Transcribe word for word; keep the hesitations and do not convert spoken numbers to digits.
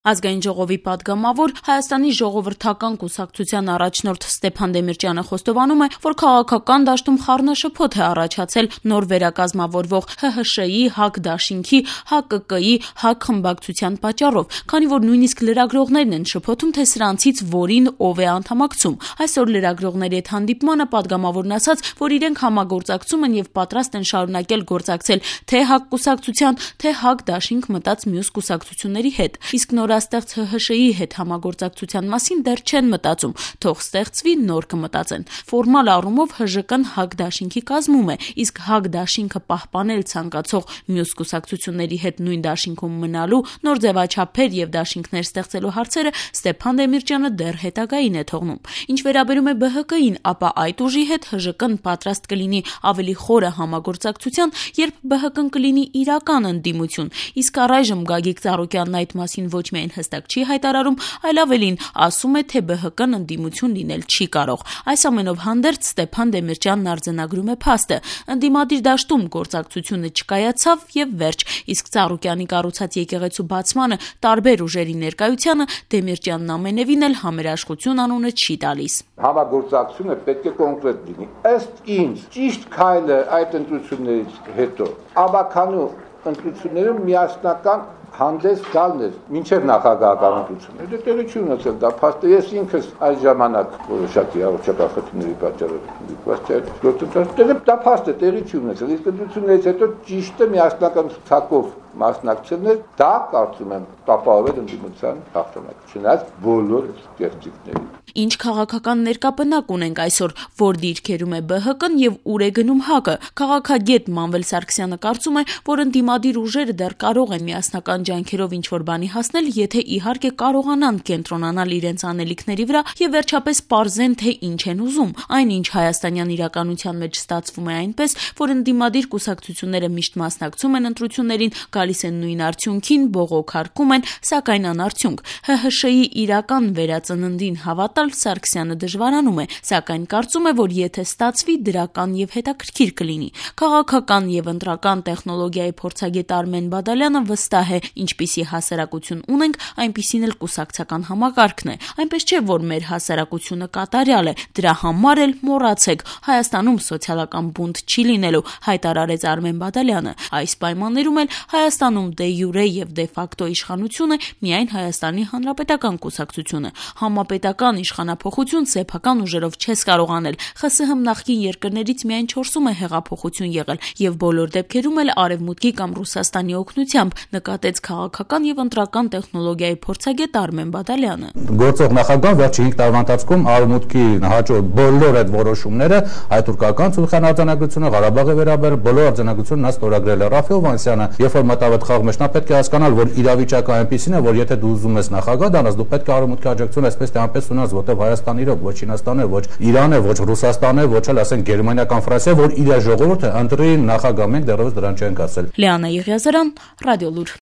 Ազգային ժողովի պատգամավոր Հայաստանի ժողովրդական կուսակցության առաջնորդ Ստեփան Դեմիրճյանը խոստովանում է, որ քաղաքական դաշտում խառնաշփոթ է առաջացել նոր վերակազմավորվող ՀՀՇ-ի, ՀԱԿ-դաշինքի, ՀԱԿԿ-ի, ՀԱԿ խմբակցության պատճառով, քանի որ նույնիսկ լրագրողներն են շփոթում, թե սրանցից որին ով է անդամակցում։ Այսօր լրագրողների հետ հանդիպմանը պատգամավորն ասաց, որ իրենք համագործակցում են եւ պատրաստ են շարունակել գործակցել թե ՀԱԿ կուսակցության, թե ՀԱԿ-դաշինք մտած մյուս կուսակցությունների հետ։ Իսկ նոր ստեղծ ՀՀՇ-ի հետ համագործակցության մասին դեռ չեն մտածում, թող ստեղծվի, նոր կմտածեն։ Ֆորմալ առումով ՀԺԿ-ն ՀԱԿ-դաշինքի կազմում է, իսկ ՀԱԿ-դաշինքը պահպանել ցանկացող մյուս կուսակցությունների հետ նույն դաշինքում մնալու, նոր ձևաչափեր եւ դաշինքներ ստեղծելու հարցերը Ստեփան Դեմիրճյանը դեռ հետագային է թողնում։ Ինչ վերաբերում է ԲՀԿ-ին, ապա այդ ուժի հետ ՀԺԿ-ն պատրաստ կլինի ավելի խորը համագործակցության, երբ ԲՀԿ-ն կլինի իրական ընդդիմություն, իսկ առայժմ Գագիկ Ծառուկյանն այդ մասին ոչ միայն հստակ չի հայտարարում, այլ ավելին ասում է, թե ԲՀԿ-ն ընդդիմություն լինել չի կարող։ Այս ամենով հանդերձ Ստեփան Դեմիրճյանն արձանագրում է փաստը. ընդդիմադիր դաշտում գործակցությունը չկայացավ եւ վերջ, իսկ Ծառուկյանի կառուցած եկեղեցու բացմանը տարբեր ուժերի ներկայությանը Դեմիրճյանն ամենևին էլ համերաշխություն անունը չի տալիս։ Համագործակցությունը պետք է կոնկրետ լինի։ Ըստ ինձ ճիշտ քայլը այդ ընտրություններից հետո ավականու ընտրություններում միասնական հանդես գալն էր մինչև նախագահական ընտրությունները։ Դե տեղի չի ունեցել դա փաստը։ Ես ինքս այդ ժամանակ որոշակի առողջապահությունների պատճառով դա փաստը տեղի չի ունեցել։ Իսկ ընտրություններից հետո ճիշտը միասնական ցուցակով մասնակցելն էր, դա կարծում եմ տապալվել ընդդիմության հաղթանակը, չնայած բոլոր կեղծիքներին։ Ինչ քաղաքական ներկապնակ ունենք այսօր, որ դիրքերում է ԲՀԿ-ն եւ ուր է գնում ՀԱԿ-ը։ Քաղաքագետ Մանվել Սարգսյանը կարծում է, որ ընդդիմադիր ուժերը դեռ կարող են միասնական ջանքերով ինչ-որ բանի հասնել, եթե իհարկե կարողանան կենտրոնանալ իրենց անելիքների վրա եւ վերջապես պարզեն, թե ինչ են ուզում։ Այնինչ հայաստանյան իրականության մեջ ստացվում է այնպես, որ ընդդիմադիր կուսակցությունները միշտ մասնակցում են ընտրություններին, գալիս են նույն արդյունքին, բողոքարկում են, սակայն անարդյունք։ ՀՀՇ-ի իրական վերածննդին հավատալ Սարգսյանը դժվարանում է, սակայն կարծում է, որ եթե ստացվի, դրական եւ հետաքրքիր կլինի։ Քաղաքական եւ ընտրական տեխնոլոգիայի փորձագետ Արմեն Բադալյանը վստահ է, ինչպիսի հասարակություն ունենք, այնպիսին էլ կուսակցական համակարգն է։ Այնպես չէ, որ մեր հասարակությունը կատարյալ է, դրա համար էլ մոռացեք, Հայաստանում սոցիալական բունտ չի լինելու, հայտարարեց Արմեն Բադալյանը։ Այս պայմաններում էլ Հայաստանում դե յուրե եւ դե ֆակտո իշխանություն է միայն Հայաստանի Հանրապետական կուսակցությունը։ Համապետական իշխանափոխություն սեփական ուժերով չես կարող անել։ ԽՍՀՄ նախկին երկրներից միայն չորսում է հեղափոխություն եղել եւ բոլոր դեպքերում էլ արևմուտքի կամ Ռուսաստանի օգնությամբ, նկատեց քաղաքական եւ ընտրական տեխնոլոգիայի փորձագետ Արմեն Բադալյանը։ Գործող նախագահան վերջին հինգ տարվա ընթացքում արևմուտքի հաջող բոլոր այդ որոշումները, հայ-թուրքական Սուրխան արձանագրությունը, Ղարաբաղի վերաբերյալ բոլոր արձանագրությունն նա ստորագրել է։ Ռաֆայել Վանսյանը, երբ որ մտավ այդ խաղ մեջ, նա պետք է հասկանալ, որ իրավիճակը այնպեսին է, որ եթե դու ուզում ես նախագահ դառնաս, դու պետք է արևմուտքի աջակցություն այսպես թե այնպես ունենաս, որտեղ Հայաստան իրոք ոչ Չինաստան է, ոչ Իրան է, ոչ Ռուսաստան է, ոչ էլ ասենք Գերմանիա կամ Ֆրանսիա, որ իր ժողովուրդը ընտրի նախագահ, մենք դեռևս դրան չենք ասել։ Լիանա Եղիազարյան, Ռադիոլուր։